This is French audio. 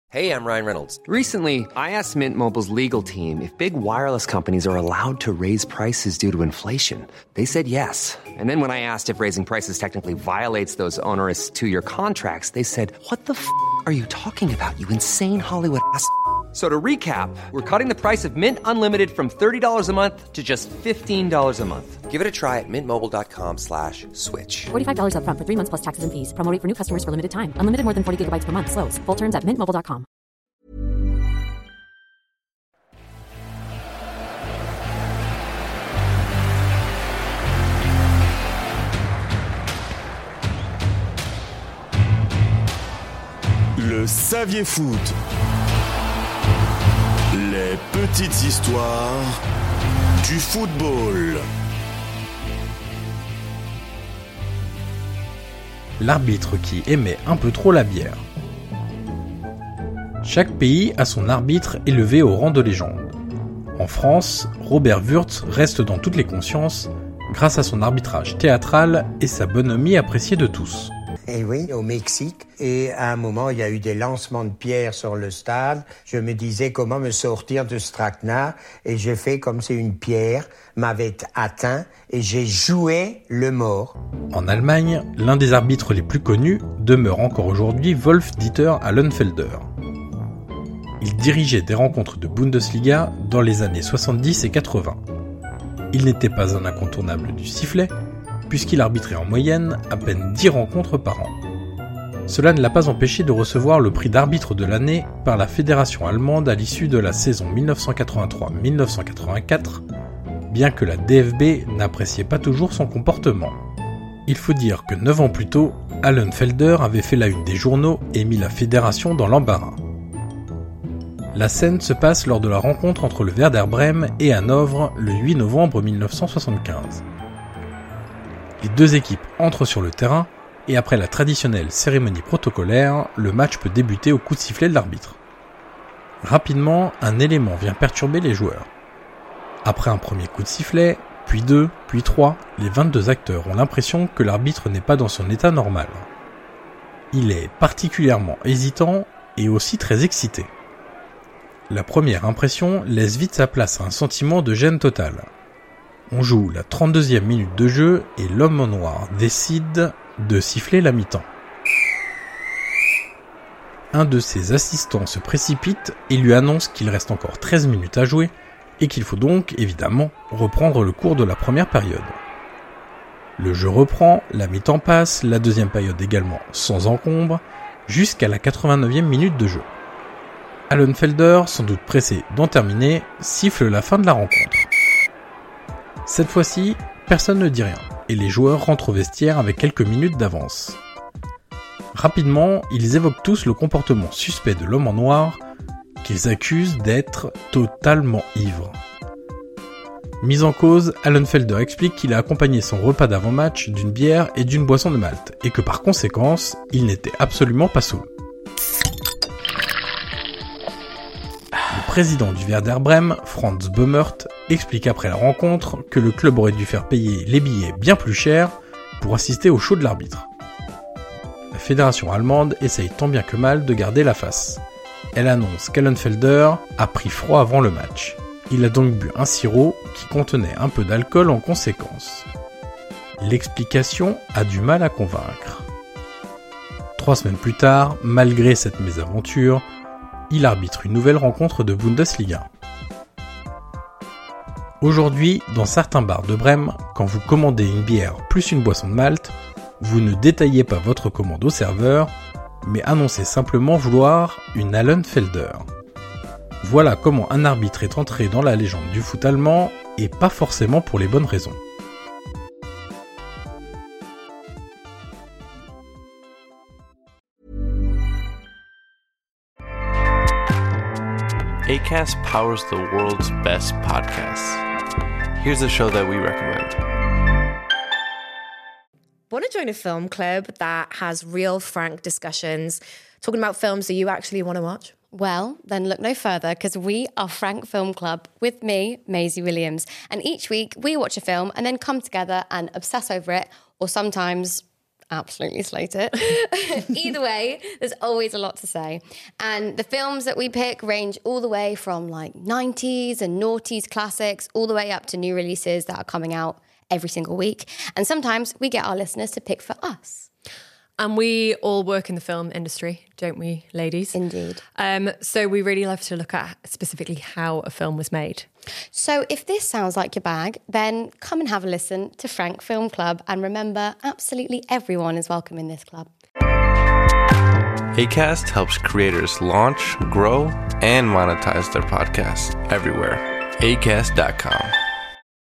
Hey, I'm Ryan Reynolds. Recently, I asked Mint Mobile's legal team if big wireless companies are allowed to raise prices due to inflation. They said yes. And then when I asked if raising prices technically violates those onerous two-year contracts, they said, "What the f*** are you talking about, you insane Hollywood ass?" So to recap, we're cutting the price of Mint Unlimited from $30 a month to just $15 a month. Give it a try at mintmobile.com/switch. $45 up front for 3 months plus taxes and fees. Promo rate for new customers for limited time. Unlimited more than 40 gigabytes per month. Slows full terms at mintmobile.com. Le Saviez Foot. Les petites histoires du football. L'arbitre qui aimait un peu trop la bière. Chaque pays a son arbitre élevé au rang de légende. En France, Robert Wurtz reste dans toutes les consciences grâce à son arbitrage théâtral et sa bonhomie appréciée de tous. Et oui, au Mexique. Et à un moment, il y a eu des lancements de pierres sur le stade. Je me disais comment me sortir de ce traquenard. Et j'ai fait comme si une pierre m'avait atteint et j'ai joué le mort. En Allemagne, l'un des arbitres les plus connus demeure encore aujourd'hui Wolf-Dieter Allenfelder. Il dirigeait des rencontres de Bundesliga dans les années 70 et 80. Il n'était pas un incontournable du sifflet, puisqu'il arbitrait en moyenne à peine 10 rencontres par an. Cela ne l'a pas empêché de recevoir le prix d'arbitre de l'année par la fédération allemande à l'issue de la saison 1983-1984, bien que la DFB n'appréciait pas toujours son comportement. Il faut dire que 9 ans plus tôt, Allenfelder avait fait la une des journaux et mis la fédération dans l'embarras. La scène se passe lors de la rencontre entre le Werder Brême et Hanovre le 8 novembre 1975. Les deux équipes entrent sur le terrain et après la traditionnelle cérémonie protocolaire, le match peut débuter au coup de sifflet de l'arbitre. Rapidement, un élément vient perturber les joueurs. Après un premier coup de sifflet, puis 2, puis 3, les 22 acteurs ont l'impression que l'arbitre n'est pas dans son état normal. Il est particulièrement hésitant et aussi très excité. La première impression laisse vite sa place à un sentiment de gêne totale. On joue la 32e minute de jeu et l'homme en noir décide de siffler la mi-temps. Un de ses assistants se précipite et lui annonce qu'il reste encore 13 minutes à jouer et qu'il faut donc, évidemment, reprendre le cours de la première période. Le jeu reprend, la mi-temps passe, la deuxième période également sans encombre, jusqu'à la 89e minute de jeu. Allenfelder, sans doute pressé d'en terminer, siffle la fin de la rencontre. Cette fois-ci, personne ne dit rien, et les joueurs rentrent au vestiaire avec quelques minutes d'avance. Rapidement, ils évoquent tous le comportement suspect de l'homme en noir, qu'ils accusent d'être totalement ivre. Mis en cause, Allenfelder explique qu'il a accompagné son repas d'avant-match d'une bière et d'une boisson de malt, et que par conséquence, il n'était absolument pas saoul. Le président du Werder Brême, Franz Böhmert, explique après la rencontre que le club aurait dû faire payer les billets bien plus cher pour assister au show de l'arbitre. La fédération allemande essaye tant bien que mal de garder la face. Elle annonce qu'Allenfelder a pris froid avant le match. Il a donc bu un sirop qui contenait un peu d'alcool en conséquence. L'explication a du mal à convaincre. 3 semaines plus tard, malgré cette mésaventure, il arbitre une nouvelle rencontre de Bundesliga. Aujourd'hui, dans certains bars de Brême, quand vous commandez une bière plus une boisson de malt, vous ne détaillez pas votre commande au serveur, mais annoncez simplement vouloir une Allenfelder. Voilà comment un arbitre est entré dans la légende du foot allemand, et pas forcément pour les bonnes raisons. Acast powers the world's best podcasts. Here's a show that we recommend. Want to join a film club that has real, frank discussions, talking about films that you actually want to watch? Well, then look no further, because we are Frank Film Club with me, Maisie Williams. And each week we watch a film and then come together and obsess over it, or sometimes absolutely slate it. Either way, there's always a lot to say. And the films that we pick range all the way from like 90s and noughties classics all the way up to new releases that are coming out every single week. And sometimes we get our listeners to pick for us. And we all work in the film industry, don't we, ladies? Indeed. So we really love to look at specifically how a film was made. So if this sounds like your bag, then come and have a listen to Frank Film Club. And remember, absolutely everyone is welcome in this club. Acast helps creators launch, grow, and monetize their podcasts everywhere. Acast.com.